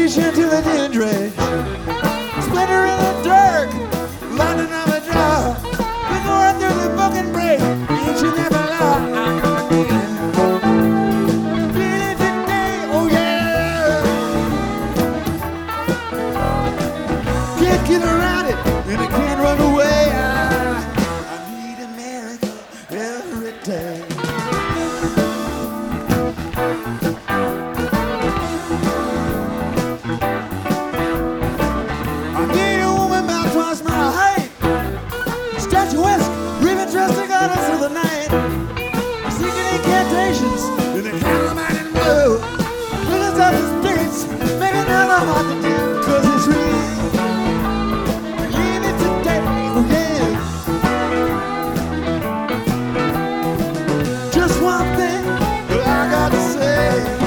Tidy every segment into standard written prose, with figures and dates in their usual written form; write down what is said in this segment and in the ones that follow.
reaching to the gin tray, splitter in the dark, lighting up a jar. We're going through the fucking break, each and every law. Feeling today, oh yeah. Can't get around it, and I can't run away. I need a miracle every day. Statuesque, goddess of the night, singing incantations in the calamine and blue. Feelings of the spirits, maybe never hard to do, 'cause it's real. Leave it today, oh yeah. Just one thing that I got to say.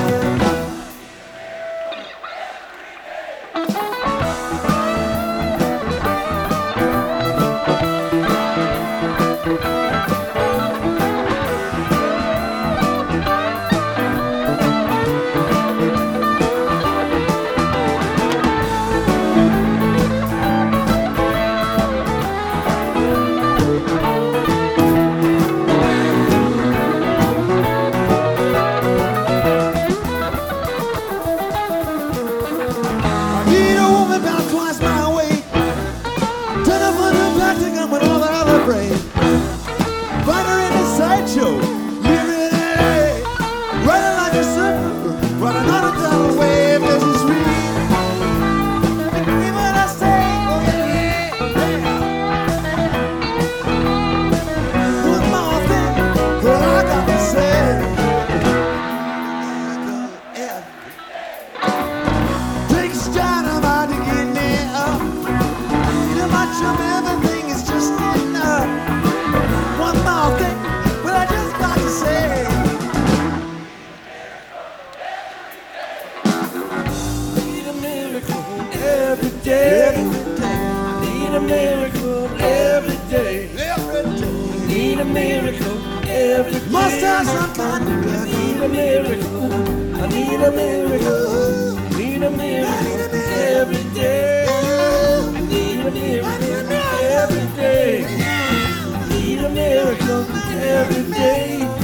Fighter in a sideshow, living in LA, running like a surfer, running on a tidal wave, this is real. Even when I say, oh yeah, yeah. One more thing that I got to say. Takes dynamite to get me up. Too much of everything is just enough. One more thing, but I just got to say. Need a miracle every day. Need a miracle every day. Need a miracle every day. Must have some kind of miracle. Need a miracle. I need a miracle. Need a miracle every day. Need a miracle every day. Need a miracle every day.